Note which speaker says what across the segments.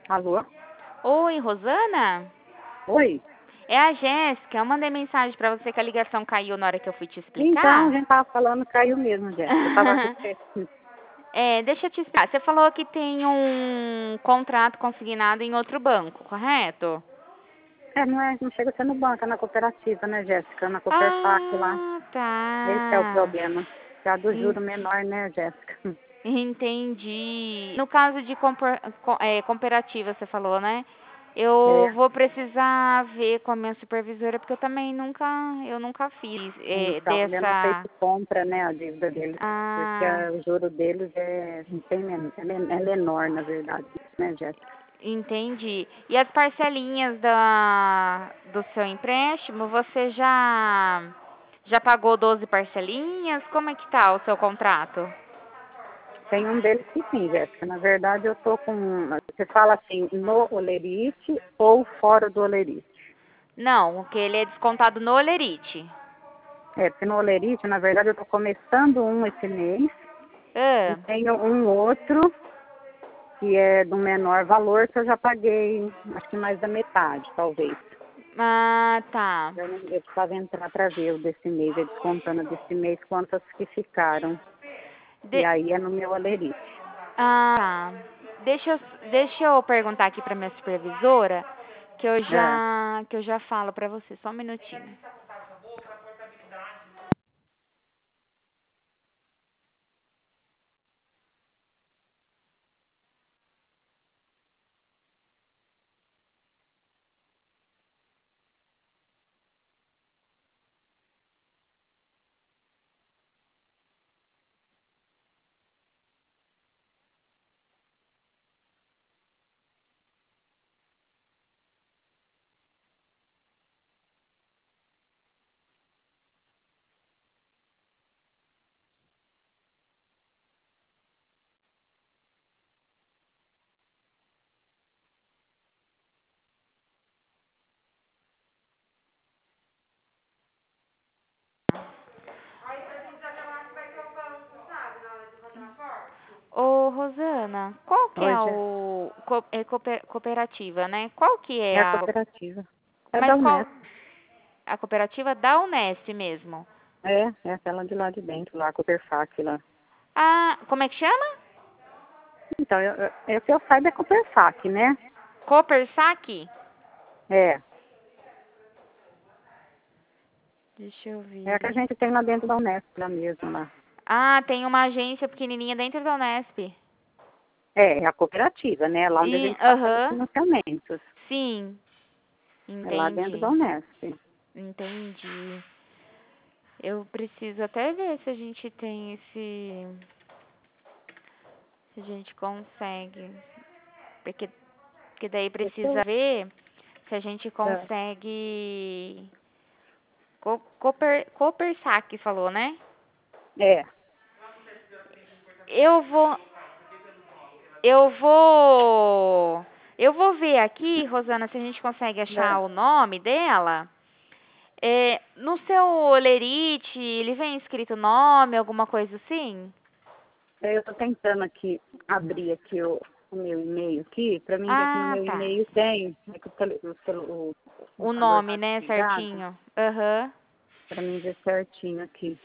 Speaker 1: Alô?
Speaker 2: Oi, Rosana?
Speaker 1: Oi?
Speaker 2: É a Jéssica. Eu mandei mensagem pra você que a ligação caiu na hora que eu fui te
Speaker 1: Então, a
Speaker 2: explicar.
Speaker 1: gente tava falando, caiu mesmo, Jéssica. Eu tava
Speaker 2: Deixa eu te explicar. Você falou que tem um contrato consignado em outro banco, correto?
Speaker 1: não chega a ser no banco, é na cooperativa, né, Jéssica? Na Coperfac lá.
Speaker 2: Ah,
Speaker 1: Esse é o
Speaker 2: tá.
Speaker 1: problema. Que é a do
Speaker 2: En-
Speaker 1: juro menor, né, Jéssica?
Speaker 2: Entendi. No caso de cooperativa, você falou, né?
Speaker 1: É,
Speaker 2: Eu vou precisar ver com a minha supervisora, porque eu nunca fiz
Speaker 1: então, eu não sei
Speaker 2: dessa.
Speaker 1: se compra, né, a dívida deles. Porque
Speaker 2: Ah,
Speaker 1: o juro deles é menor, na verdade, né, Jéssica?
Speaker 2: entendi. E as parcelinhas do seu empréstimo, você já pagou 12 parcelinhas? Como é que tá o seu contrato?
Speaker 1: Tem um deles que sim, Jéssica. Na verdade, eu tô com... Você fala assim, no Olerite ou fora do Olerite?
Speaker 2: Não, que ele é descontado no Olerite.
Speaker 1: É, porque no Olerite, na verdade, eu tô começando um esse mês e
Speaker 2: Ah,
Speaker 1: tenho um outro que é do menor valor que eu já paguei, acho que mais da metade, talvez.
Speaker 2: tá.
Speaker 1: Eu precisava entrar para ver o desse mês, ele descontando desse mês quantas que ficaram. E
Speaker 2: De-
Speaker 1: aí é no meu Olerite.
Speaker 2: tá. Deixa eu perguntar aqui pra minha supervisora,
Speaker 1: É.
Speaker 2: que eu já falo pra você. Só um minutinho. Ô, Rosana, qual que é
Speaker 1: Hoje
Speaker 2: cooperativa, né? Qual que é
Speaker 1: é a
Speaker 2: a,
Speaker 1: cooperativa. É da
Speaker 2: mas qual,
Speaker 1: Unesp.
Speaker 2: a cooperativa da Unesp mesmo?
Speaker 1: É aquela de lá de dentro, lá, a Coperfac lá.
Speaker 2: Ah, como é que chama?
Speaker 1: Então, o que eu saiba é Coperfac, né?
Speaker 2: Copersac?
Speaker 1: É.
Speaker 2: Deixa eu
Speaker 1: É a que a
Speaker 2: ver.
Speaker 1: gente tem lá dentro da Unesp, lá mesmo, lá.
Speaker 2: Ah, tem uma agência pequenininha dentro da Unesp.
Speaker 1: É a cooperativa, né? Lá onde a gente faz os
Speaker 2: Aham,
Speaker 1: financiamentos.
Speaker 2: sim,
Speaker 1: É lá dentro da
Speaker 2: entendi,
Speaker 1: Unesp.
Speaker 2: entendi. Eu preciso até ver se a gente tem se a gente consegue, porque, porque daí precisa ver se a gente
Speaker 1: É.
Speaker 2: consegue, Copersac falou, né?
Speaker 1: É.
Speaker 2: Eu vou, eu vou, eu vou ver aqui, Rosana, se a gente consegue achar
Speaker 1: É.
Speaker 2: o nome dela. No seu olerite, ele vem escrito nome, alguma coisa assim?
Speaker 1: Eu estou tentando aqui abrir aqui o meu e-mail aqui, para mim ver que no
Speaker 2: Ah,
Speaker 1: meu
Speaker 2: tá.
Speaker 1: e-mail tem, né, que o
Speaker 2: O
Speaker 1: computador
Speaker 2: nome,
Speaker 1: está
Speaker 2: né,
Speaker 1: desligado,
Speaker 2: certinho. Aham.
Speaker 1: para mim ver certinho aqui.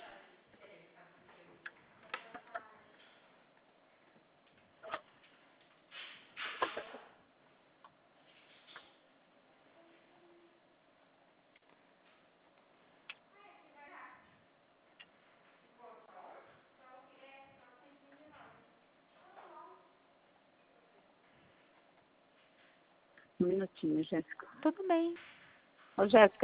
Speaker 1: Um minutinho, Jéssica.
Speaker 2: Tudo bem.
Speaker 1: Ô, Jéssica,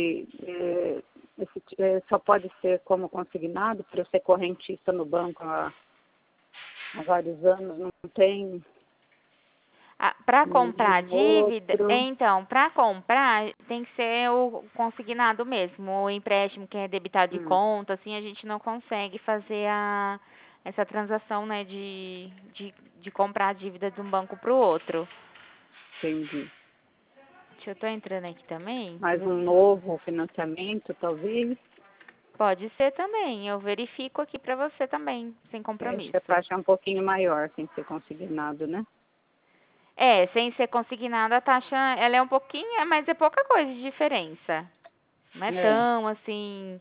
Speaker 1: só pode ser como consignado, para eu ser correntista no banco há vários anos, não tem
Speaker 2: Para comprar
Speaker 1: nenhum
Speaker 2: dívida,
Speaker 1: outro.
Speaker 2: então, para comprar tem que ser o consignado mesmo, o empréstimo que é debitado de
Speaker 1: Hum,
Speaker 2: conta, assim a gente não consegue fazer essa transação, né, de comprar a dívida de um banco para o outro.
Speaker 1: entendi.
Speaker 2: Deixa eu tô entrando aqui também, pra
Speaker 1: Mais
Speaker 2: ver
Speaker 1: um
Speaker 2: se
Speaker 1: novo financiamento, talvez.
Speaker 2: pode ser também. Eu verifico aqui para você também, sem
Speaker 1: Acho que a
Speaker 2: compromisso.
Speaker 1: taxa é um pouquinho maior, tem que ser consignado, né?
Speaker 2: É, sem ser consignado, a taxa, ela é um pouquinho, mas é pouca coisa de diferença. Não é
Speaker 1: É.
Speaker 2: tão, assim,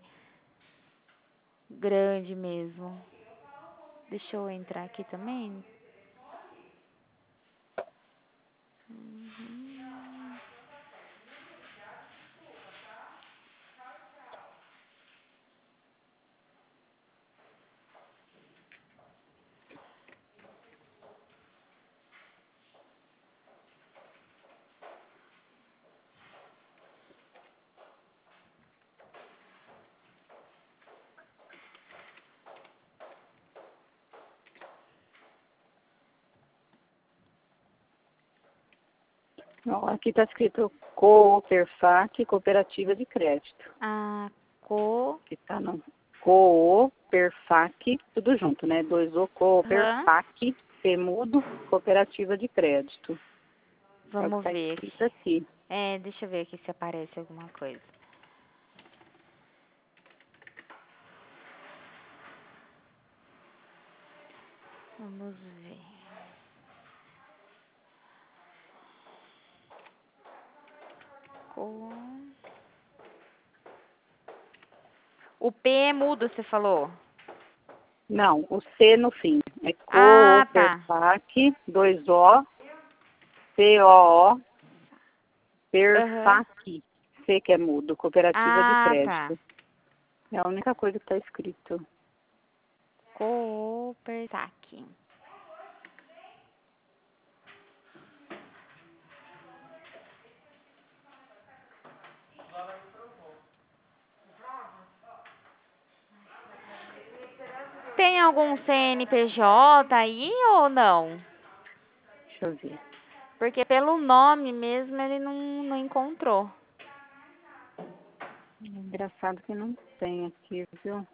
Speaker 2: grande mesmo. Deixa eu entrar aqui também.
Speaker 1: Ó, aqui está escrito Cooperfac, Cooperativa de Crédito.
Speaker 2: A
Speaker 1: Que está no Cooperfac, tudo junto, né? 2O,
Speaker 2: Aham.
Speaker 1: Cooperfac, Femudo, Cooperativa de Crédito. É o que
Speaker 2: Vamos
Speaker 1: está
Speaker 2: ver
Speaker 1: escrito
Speaker 2: aqui.
Speaker 1: aqui.
Speaker 2: É, deixa eu ver aqui se aparece alguma coisa. Vamos ver. Com... O P é mudo, você falou?
Speaker 1: Não, o C no fim. É
Speaker 2: Ah, tá.
Speaker 1: Cooperfac, 2O, C-O-O,
Speaker 2: Aham.
Speaker 1: Perfac, C que é mudo, Cooperativa de
Speaker 2: Ah, tá.
Speaker 1: Crédito. É a única coisa que está escrito.
Speaker 2: Coopersac. Tem algum CNPJ aí ou não?
Speaker 1: Deixa eu ver.
Speaker 2: Porque pelo nome mesmo ele não encontrou.
Speaker 1: Engraçado que não tem aqui, viu?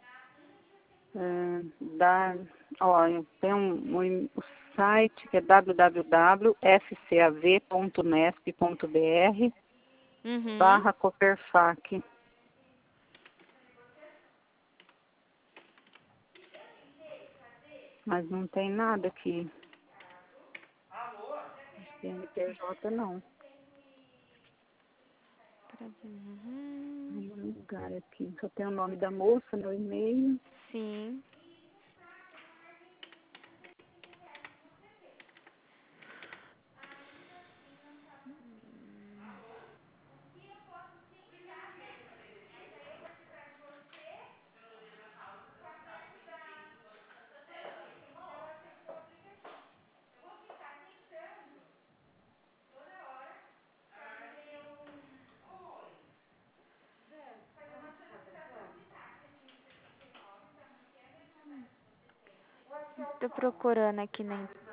Speaker 1: Dá, ó, tem o site que é
Speaker 2: Uhum.
Speaker 1: www.fcav.nesp.br/Coperfac. Mas não tem nada aqui. CNPJ não.
Speaker 2: Uhum.
Speaker 1: Nenhum lugar aqui. Só tem o nome da moça, meu e-mail.
Speaker 2: Sim. Tô procurando aqui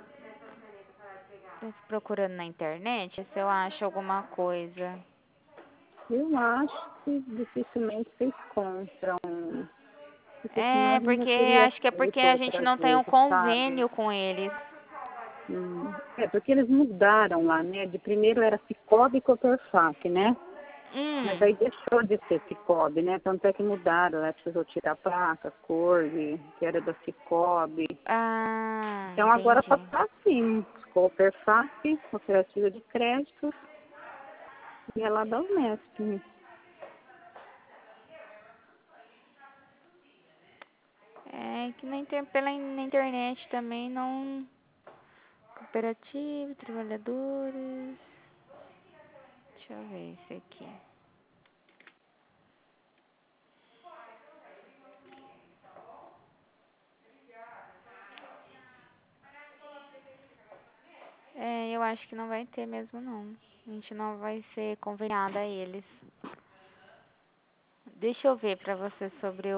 Speaker 2: tô procurando na internet se eu acho alguma coisa.
Speaker 1: Eu acho que dificilmente vocês compram. Porque senão
Speaker 2: É,
Speaker 1: a gente já
Speaker 2: porque
Speaker 1: teria
Speaker 2: acho que é porque
Speaker 1: feito
Speaker 2: a gente
Speaker 1: outras
Speaker 2: não tem um
Speaker 1: vezes, sabe?
Speaker 2: convênio com eles.
Speaker 1: É, porque eles mudaram lá, né? De primeiro era Cicobi e Coperfac, né? Mas
Speaker 2: Hum.
Speaker 1: aí deixou de ser Cicobi, né? Tanto é que mudaram, né? Precisou tirar a placa, cor, que era da Cicobi.
Speaker 2: Ah,
Speaker 1: Então agora só
Speaker 2: entendi.
Speaker 1: tá assim, Coperfac, Cooperativa de Créditos, e é lá da Unesp.
Speaker 2: É que na internet também não. Cooperativa, trabalhadores. Deixa eu ver esse aqui. É, eu acho que não vai ter mesmo não. A gente não vai ser conveniada a eles. Deixa eu ver pra você sobre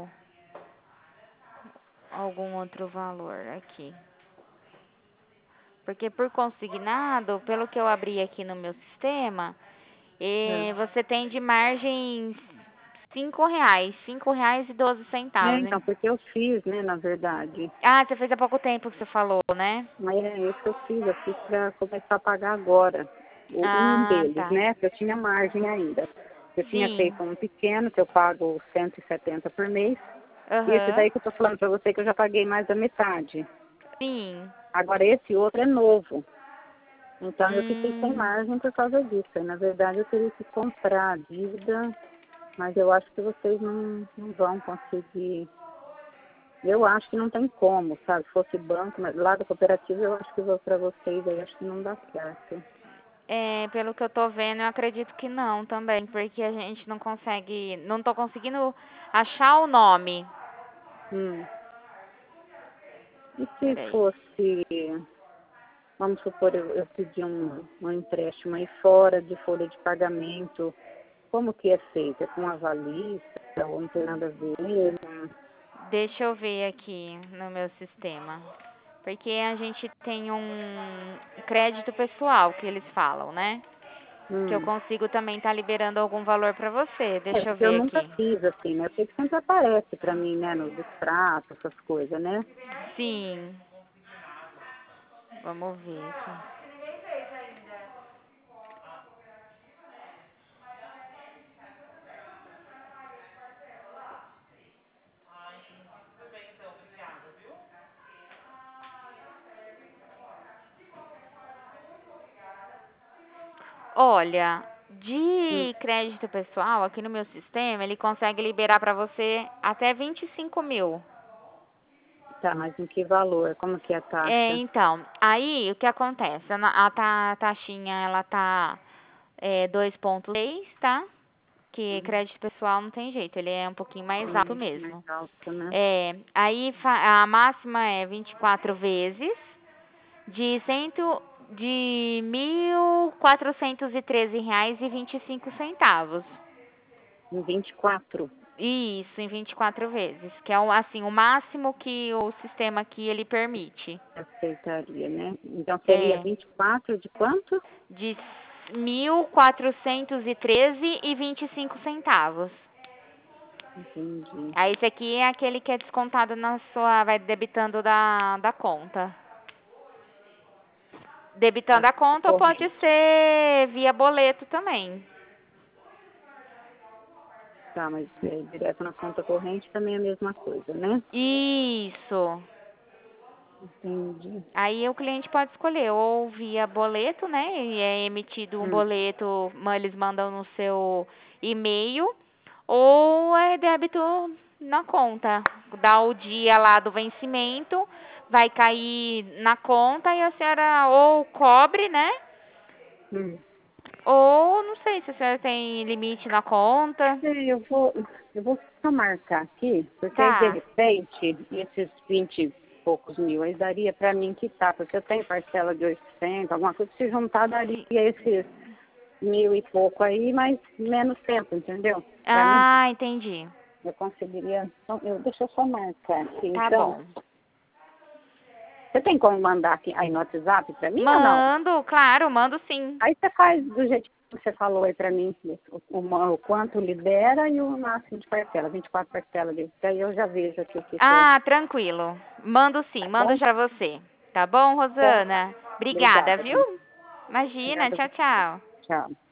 Speaker 2: algum outro valor aqui. Porque por consignado, pelo que eu abri aqui no meu sistema,
Speaker 1: É.
Speaker 2: você tem de margem R$ 5, R$ 5,12,
Speaker 1: Então,
Speaker 2: hein?
Speaker 1: porque eu fiz, né, na verdade.
Speaker 2: Ah, você fez há pouco tempo que você falou, né?
Speaker 1: Mas é isso que eu fiz para começar a pagar agora. Um
Speaker 2: Ah,
Speaker 1: deles,
Speaker 2: tá.
Speaker 1: né? Que eu tinha margem ainda. Eu tinha
Speaker 2: Sim.
Speaker 1: feito um pequeno, que eu pago 170 por mês. E esse
Speaker 2: Aham.
Speaker 1: daí que eu tô falando para você que eu já paguei mais da metade.
Speaker 2: Sim.
Speaker 1: Agora esse outro é novo. Então eu fiquei sem
Speaker 2: Hum,
Speaker 1: margem por causa disso. Aí, na verdade eu teria que comprar a dívida, mas eu acho que vocês não vão conseguir. Eu acho que não tem como, sabe? Se fosse banco, mas lá da cooperativa eu acho que vou para vocês, aí acho que não dá certo.
Speaker 2: pelo que eu tô vendo, eu acredito que não também, porque a gente não consegue, não tô conseguindo achar o nome.
Speaker 1: Hum. E se
Speaker 2: Peraí.
Speaker 1: fosse, vamos supor, eu pedi um empréstimo aí fora de folha de pagamento, como que é feito? É com avalista ou não tem nada a ver?
Speaker 2: Deixa eu ver aqui no meu sistema. Porque a gente tem um crédito pessoal que eles falam, né? Que eu
Speaker 1: Hum.
Speaker 2: consigo também estar liberando algum valor para você.
Speaker 1: É,
Speaker 2: Deixa eu
Speaker 1: porque eu
Speaker 2: ver
Speaker 1: nunca
Speaker 2: aqui.
Speaker 1: fiz assim, né? Eu sei que sempre aparece pra mim, né, nos extratos, essas coisas, né?
Speaker 2: Sim, vamos ver aqui. Olha,
Speaker 1: Hum.
Speaker 2: de crédito pessoal, aqui no meu sistema, ele consegue liberar para você até 25 mil.
Speaker 1: Tá, mas em que valor? Como que é a taxa?
Speaker 2: Então, aí o que acontece? A taxinha, ela tá 2,6, tá? Que
Speaker 1: Hum.
Speaker 2: crédito pessoal não tem jeito, ele é um pouquinho mais alto
Speaker 1: Mais
Speaker 2: mesmo.
Speaker 1: alta, né?
Speaker 2: Aí a máxima é 24 vezes de R$ 1.413,25.
Speaker 1: Em 24
Speaker 2: Isso, em 24 vezes, que é assim, o máximo que o sistema aqui ele permite.
Speaker 1: aceitaria, né? Então seria
Speaker 2: É,
Speaker 1: 24 de quanto?
Speaker 2: de 1.413,25.
Speaker 1: Entendi.
Speaker 2: Aí esse aqui é aquele que é descontado na sua, vai debitando da conta.
Speaker 1: Da
Speaker 2: Debitando a conta ou pode
Speaker 1: corrente.
Speaker 2: ser via boleto também.
Speaker 1: Tá, mas direto na conta corrente também é a mesma coisa, né?
Speaker 2: Isso.
Speaker 1: Entendi.
Speaker 2: Aí o cliente pode escolher ou via boleto, né? E é emitido um
Speaker 1: Hum.
Speaker 2: boleto, eles mandam no seu e-mail, ou é débito na conta. Dá o dia lá do vencimento, vai cair na conta e a senhora ou cobre, né?
Speaker 1: Hum.
Speaker 2: Ou não sei se a senhora tem limite na conta.
Speaker 1: Eu vou só marcar aqui, porque aí de
Speaker 2: Tá.
Speaker 1: repente, esses 20 e poucos mil aí daria para mim quitar, porque eu tenho parcela de 800 alguma coisa, se juntar daria
Speaker 2: Sim.
Speaker 1: esses mil e pouco aí, mas menos tempo, entendeu? Para mim,
Speaker 2: Ah, entendi.
Speaker 1: eu conseguiria, então, deixa eu só marcar aqui,
Speaker 2: Tá
Speaker 1: então,
Speaker 2: bom.
Speaker 1: você tem como mandar aqui aí no WhatsApp para mim ou não?
Speaker 2: Mando, claro, mando sim.
Speaker 1: Aí você faz do jeito que você falou aí para mim, o quanto libera e o máximo de parcela, 24 parcelas ali. Que aí eu já vejo aqui o que que é.
Speaker 2: Ah, tranquilo. Mando sim,
Speaker 1: Tá
Speaker 2: mando
Speaker 1: bom?
Speaker 2: já pra você. Tá bom,
Speaker 1: Então,
Speaker 2: Rosana? Obrigada,
Speaker 1: obrigada,
Speaker 2: viu?
Speaker 1: viu?
Speaker 2: Imagina,
Speaker 1: Obrigada a
Speaker 2: tchau,
Speaker 1: você.
Speaker 2: tchau.
Speaker 1: Tchau.